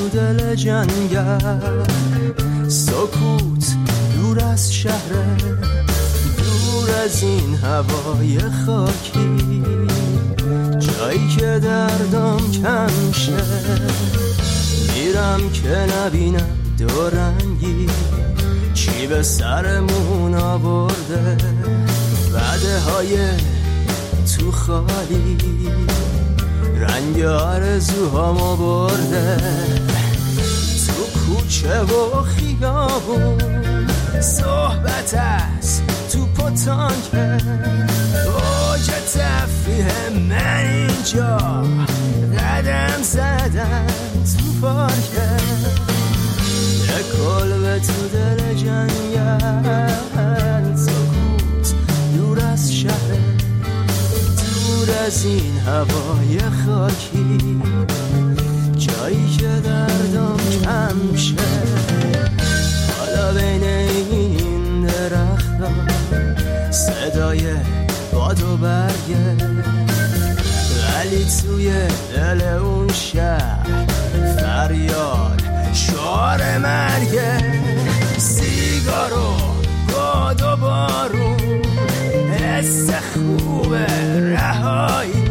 تو دل جنگل، سکوت دور از شهره، دور از این هوای خاکی، جایی که دردم کم شه. میرم که نبینم دورنگی چی به سرمون آورده، وعده های تو خالی رنگ آرزوهامو برده. تو کوچه و خیابون صحبت است، تو پتانکه اوج تفریح من اینجا، قدم زدن تو پارکه، یه کلبه تو دل جنگل، سکوت دور از شهر، دور از این هوای خاکی، جایی که دردم کم شه. حالا بین این درخت‌ها صدای باد و برگه، ولی توی دل اون شهر فریاد شعار مرگه. سیگار و باد و بارون، حس خوب رهایی،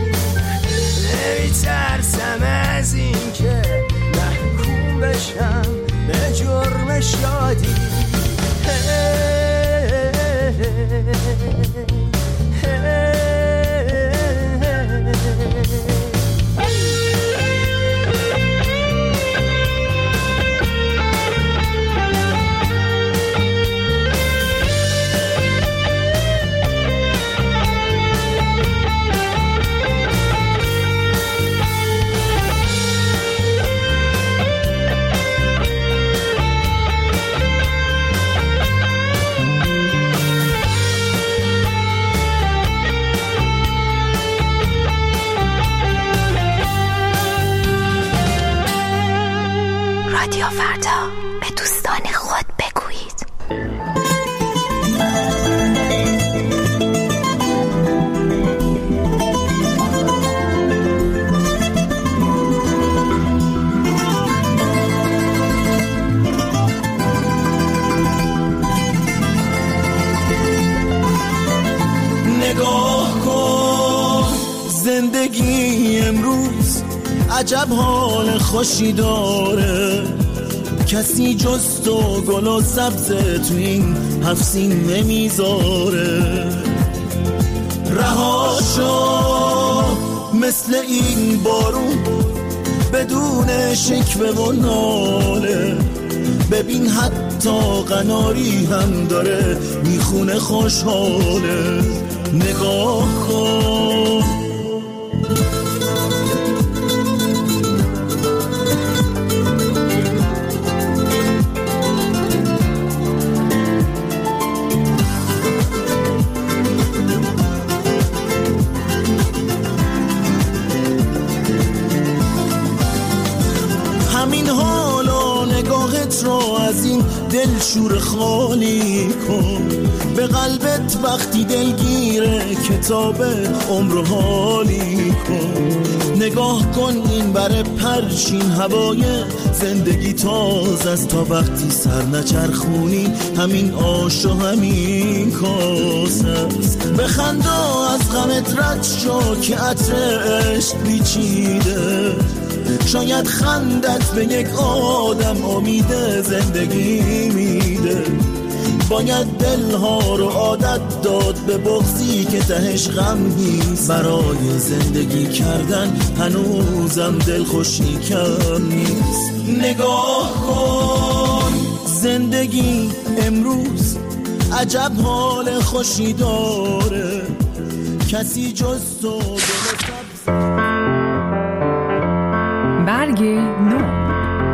نمیترسم از این که محکوم بشم به جرم شادی. رادیو فردا، به دوستان خود بگویید. نگاه کن زندگی امروز عجب حال خوشی داره، کسی جز تو گل و سبز تو این هفسین نمیذاره. رها شو مثل این بارون بدون شکوه و ناله، ببین حتی قناری هم داره میخونه خوشحاله. نگاه کن همین حال و نگاهت رو از این دل شور خالی کن، به قلبت وقتی دلگیره کتاب عمر حالی کن. نگاه کن این بر پرشین هوای زندگی تازه است، تا وقتی سر نچرخونی همین آش و همین کاسه است. بخندا از غمت رد شو که عطر عشق پیچیده، شاید خندت به یک آدم امید زندگی میده. باید دلها رو عادت داد به بغضی که تهش غم نیست، برای زندگی کردن هنوزم دلخوشی کم نیست. نگاه کن زندگی امروز عجب حال خوشی داره، کسی جز تو برگ نو.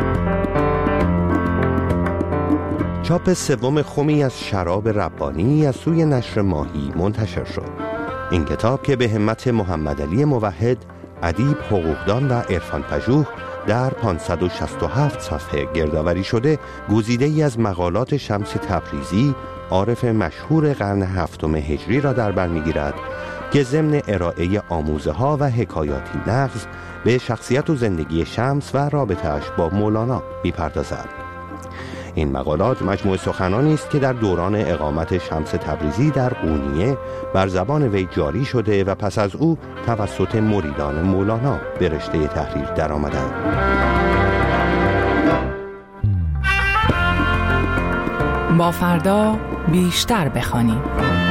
چاپ سوم خمی از شراب ربانی از سوی نشر ماهی منتشر شد. این کتاب که به همت محمدعلی موحد، ادیب، حقوقدان و عرفان پژوه در 567 صفحه گردآوری شده، گزیده‌ای از مقالات شمس تبریزی، عارف مشهور قرن هفتم هجری را در بر می‌گیرد که ضمن ارائه آموزه‌ها و حکایاتی نغز به شخصیت و زندگی شمس و رابطه‌اش با مولانا می‌پردازد. این مقالات مجموعه سخنانی است که در دوران اقامت شمس تبریزی در قونیه بر زبان وی جاری شده و پس از او توسط مریدان مولانا به رشته تحریر درآمدند. با فردا بیشتر بخوانیم.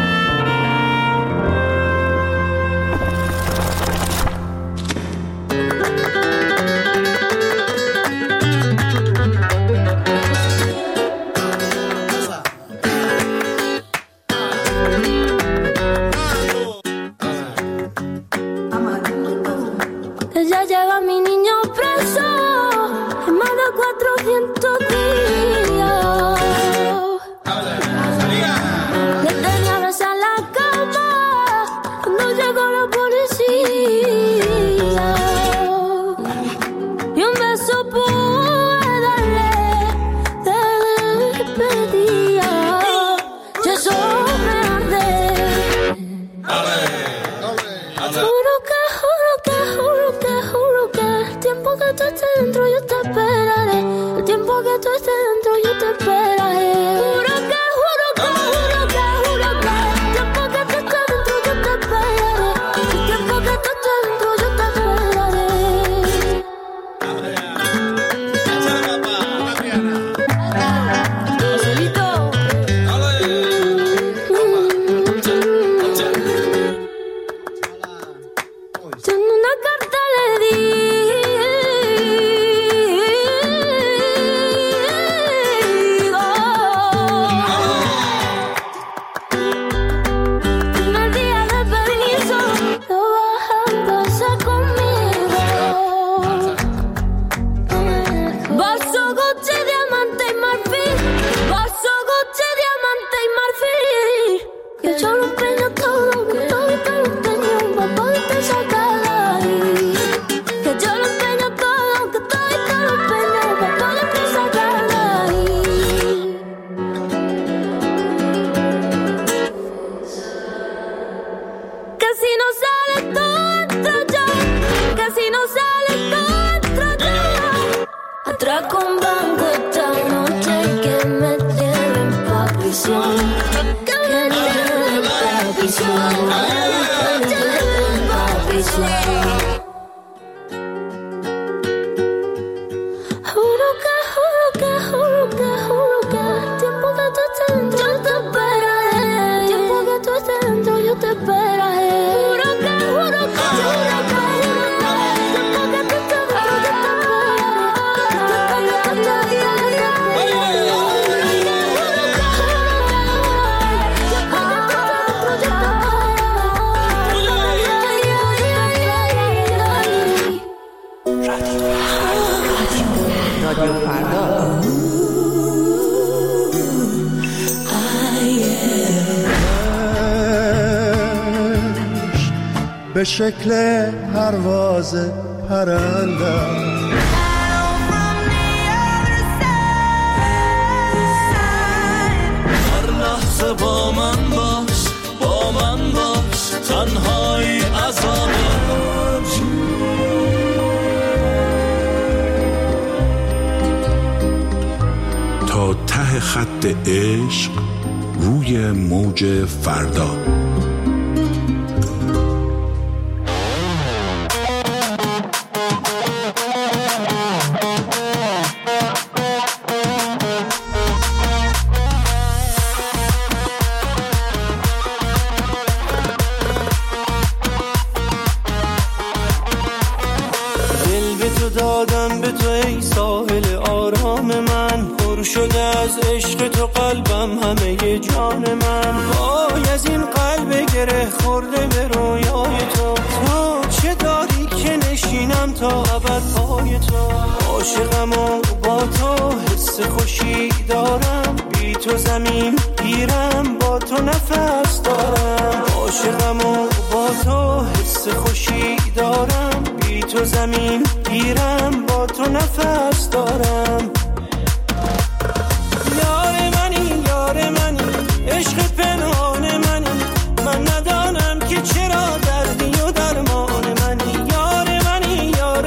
به شکل پرواز پرنده هر لحظه با من باش تنهایی عذابه تا ته خط عشق روی موج فردا. دادم به تو ای ساحل آرام من، پر شده از عشق تو قلبم همه جان من. وای از این قلب گره خورده به رویای تو، تو چه داری که نشینم تا ابد پای تو. عاشقم و با تو حس خوشی دارم، بی تو زمین گیرم با تو نفس دارم. عاشقم و با تو حس خوشی دارم، بی تو زمین گیرم با تو نفس دارم. یار منی عشق پنهان منی، من ندانم که چرا دردی و درمان منی. یار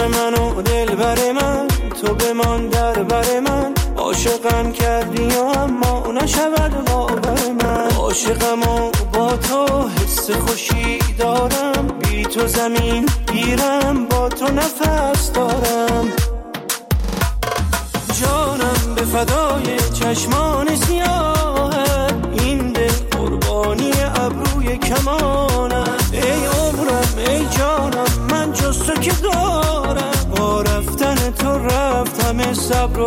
من و دل بر من، تو بمان در بر من. عاشقم کردی و اما نشود باور من. عاشقم و با تو حس خوشی دارم، بی تو زمین گیرم، با تو نفس دارم. جانم به فدای چشمان سیاهت، این دل قربانی ابروی کمانت. ای عمرم ای جانم من جز تو که دارم، با رفتن تو رفت همه صبر و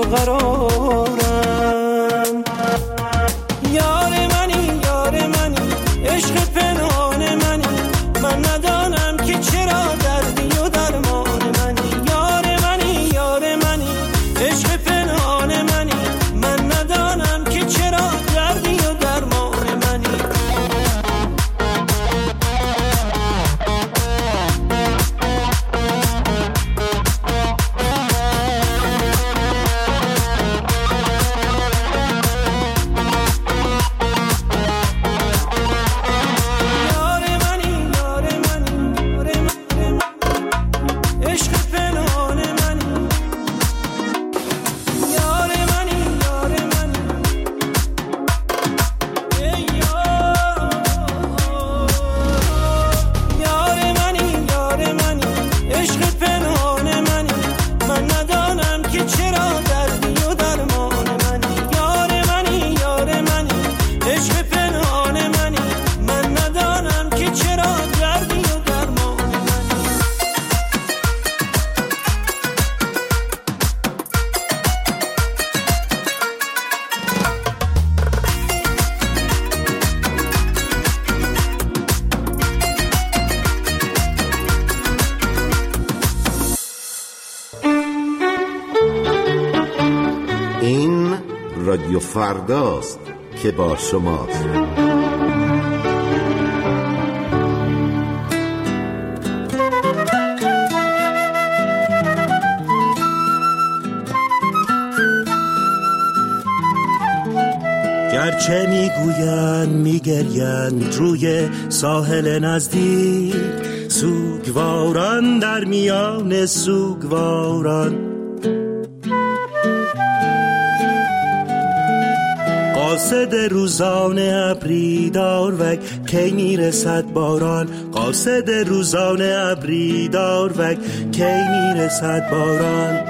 قرارم. یار منی یار منی عشق پنهان منی، من ندانم که چرا دردی و درمان منی. یار منی یار منی عشق پنهان منی، من ندانم که چرا دردی و درمان منی. رادیو فرداست که با شماست. گرچه میگویند میگریند روی ساحل نزدیک، سوگواران در میان سوگواران. قاصد روزانه ابری داروک کی میرسد باران، قاصد روزانه ابری داروک کی میرسد باران.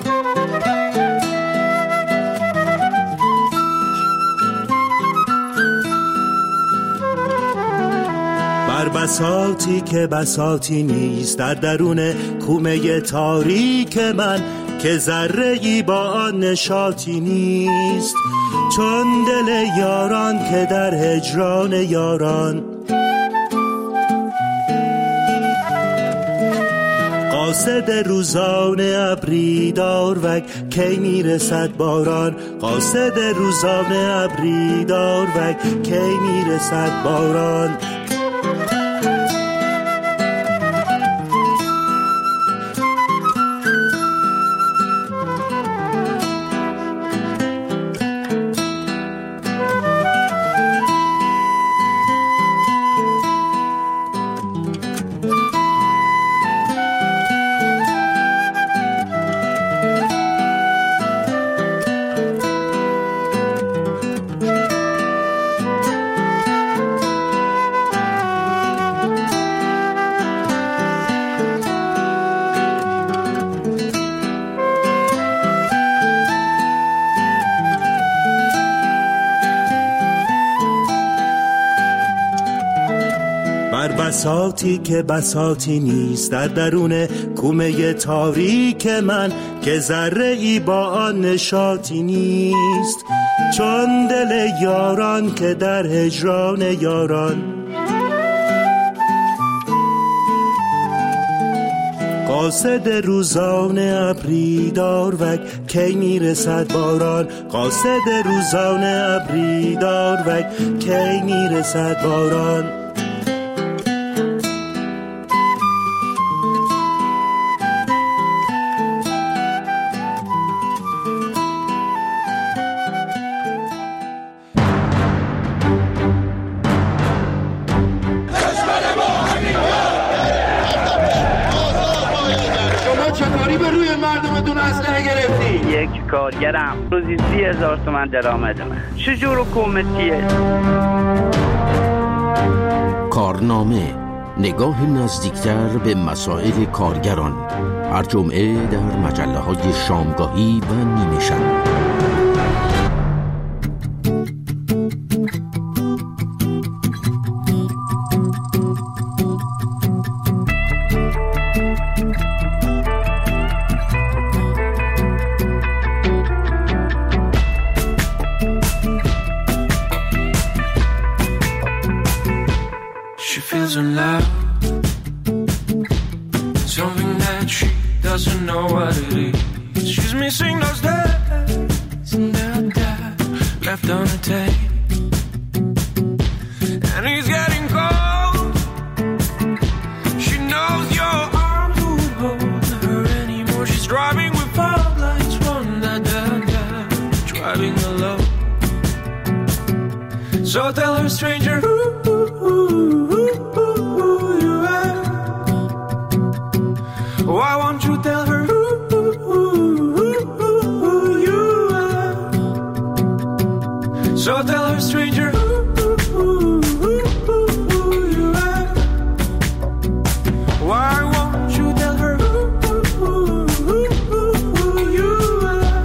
بر بساطی که بساطی نیست در درون کومه تاریک من، که ذره‌ای با آن نشاطی نیست، چون دل یاران که در هجران یاران. قاصد روزانه ابری داروک کی میرسد باران، قاصد روزانه ابری داروک کی میرسد باران. بساطی که بساطی نیست در درون کومه تاریک من، که ذره‌ای با آن نشاطی نیست، چون دل یاران که در هجران یاران. قاصد روزانه ابری داروک کی میرسد باران، قاصد روزانه ابری داروک کی میرسد باران. چطوری به روی مردمتون اسلحه گرفتی؟ یک کارگرم روزی 30,000 تومان درآمد من. چجور حکومتیه؟ کارنامه، نگاه نزدیکتر به مسائل کارگران، هر جمعه در مجله‌های شامگاهی و نیمه شب. So tell her, stranger, who you are. Why won't you tell her who you are? So tell her, stranger, who you are. Why won't you tell her who you are?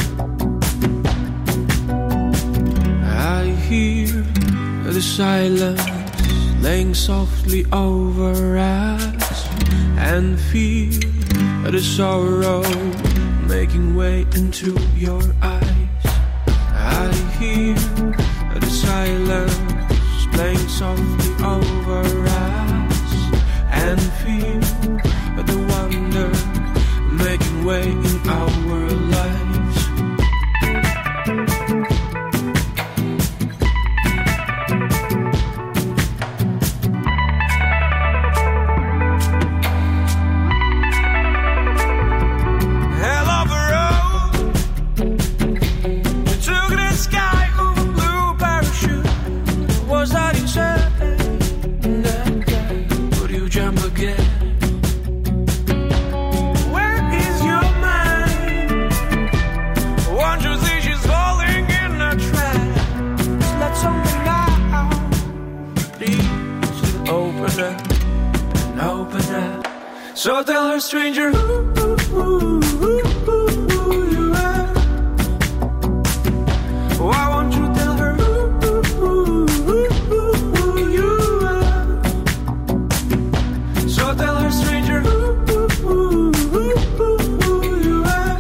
I hear the silence laying softly over us, and feel the sorrow making way into your eyes. I hear the silence playing softly over us, and feel the wonder making way in our lives. So tell her, stranger, who you are. Why won't you tell her who you are? So tell her, stranger, who you are.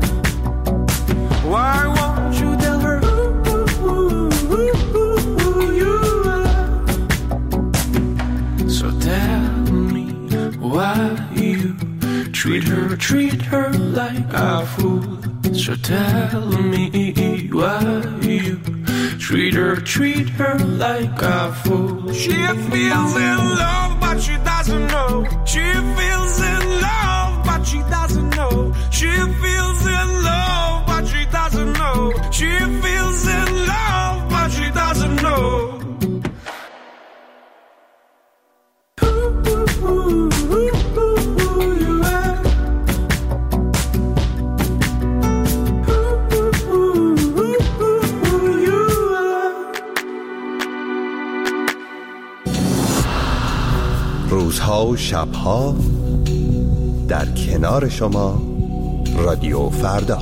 Why won't you tell her who you are? So tell me why treat her like a fool. So tell me why you treat her like a fool. She feels in love but she doesn't know. She feels in love but she doesn't know. She feels in love but she doesn't know. She feels in love but she doesn't know. روزها و شبها در کنار شما رادیو فردا.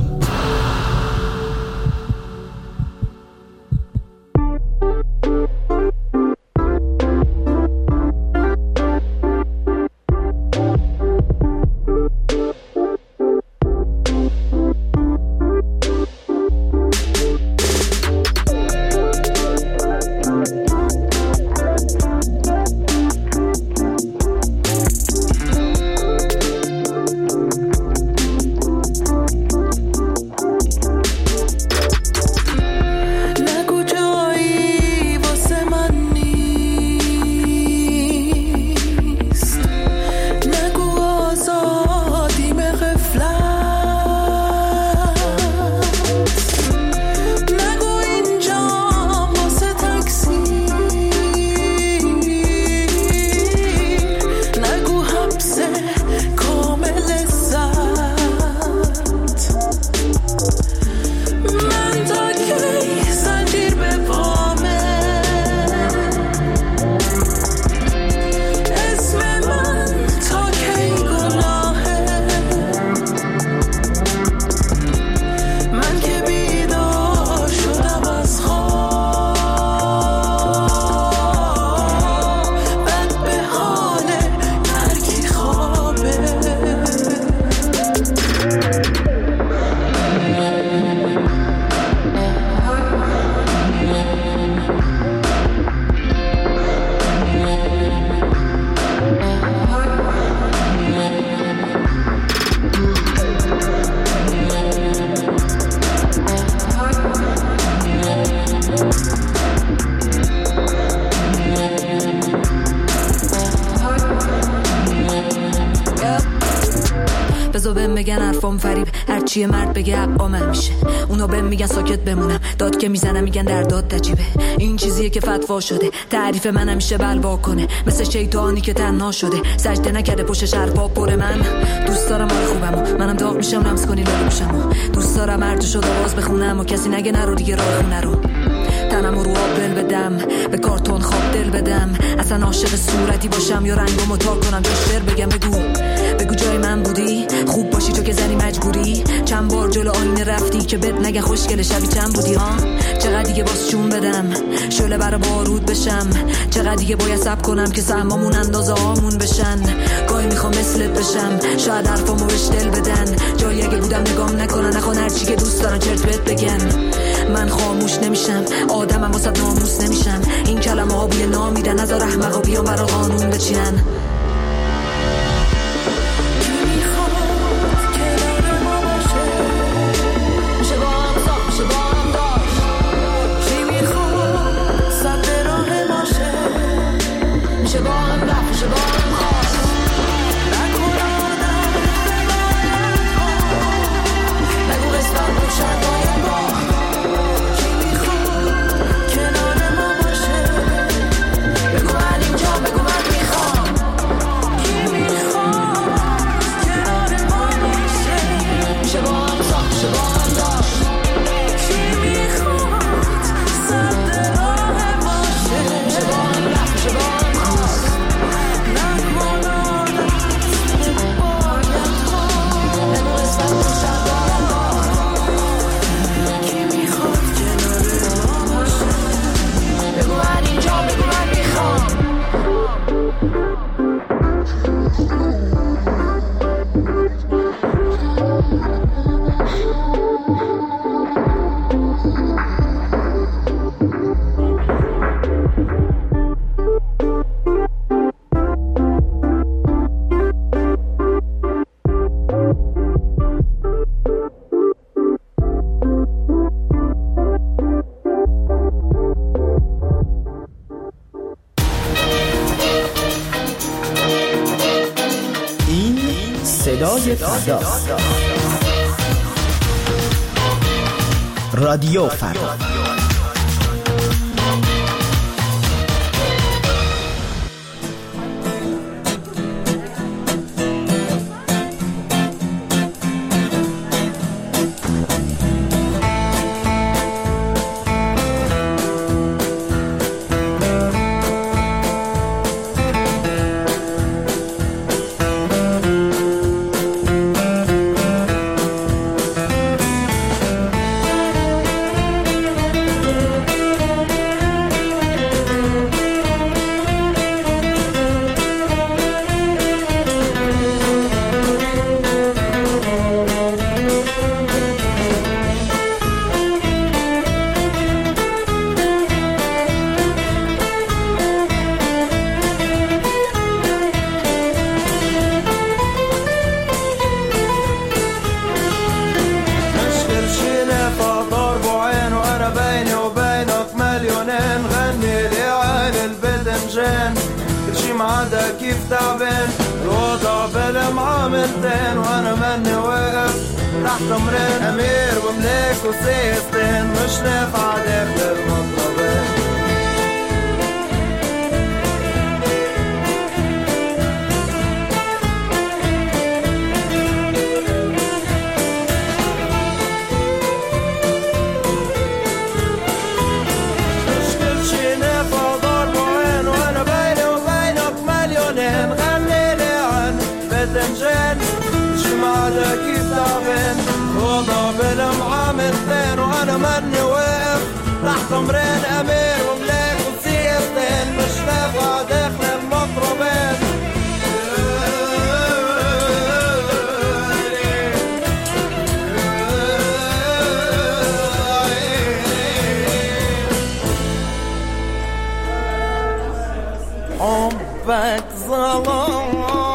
بهم بگن حرفام فریب، هرچی مرد بگه حقا من میشه. اونا بهم میگن ساکت بمونم، داد که میزنم میگن در داد عجیبه. این چیزیه که فتوا شده، تعریف من همیشه بلوا کنه، مثل شیطانی که تنها شده، سجده نکرده پشتش حرفا پر. من دوست دارم حال خوبمو، منم داغ میشم لمس کنی لالوشمو. دوست دارم هر جو شد آواز بخونم و کسی نگه نرو دیگه راه خونه رو. تنمو رو آب دل بدم، به کارتون خواب دل بدم، اصلا عاشق صورتی باشم یا رنگمو تا کنم جشتر بگم. بگو جای من بودی، خوب باشی تو که زنی مجبوری. چند بار جلو آینه رفتی که بد نگه خوشگل شبی چند بودی ها. چقدر دیگه باز چون بدم شعله برا بارود بشم، چقدر دیگه باید صبر کنم که سهمامون اندازه هامون بشن. گاهی میخوام مثلت بشم، شاید حرفامو بهش دل بدن، جایی اگه بودم نگام نکنن، نخوان هرچی که دوست دارن چرت بهت بگن. من خاموش نمیشم، آدمم واسه ناموس نمیشم، این کلمه ها بوی نام میدن، نذار احمقا بیان برا قانون بچینن. رادیو فردا. عمرك ظلام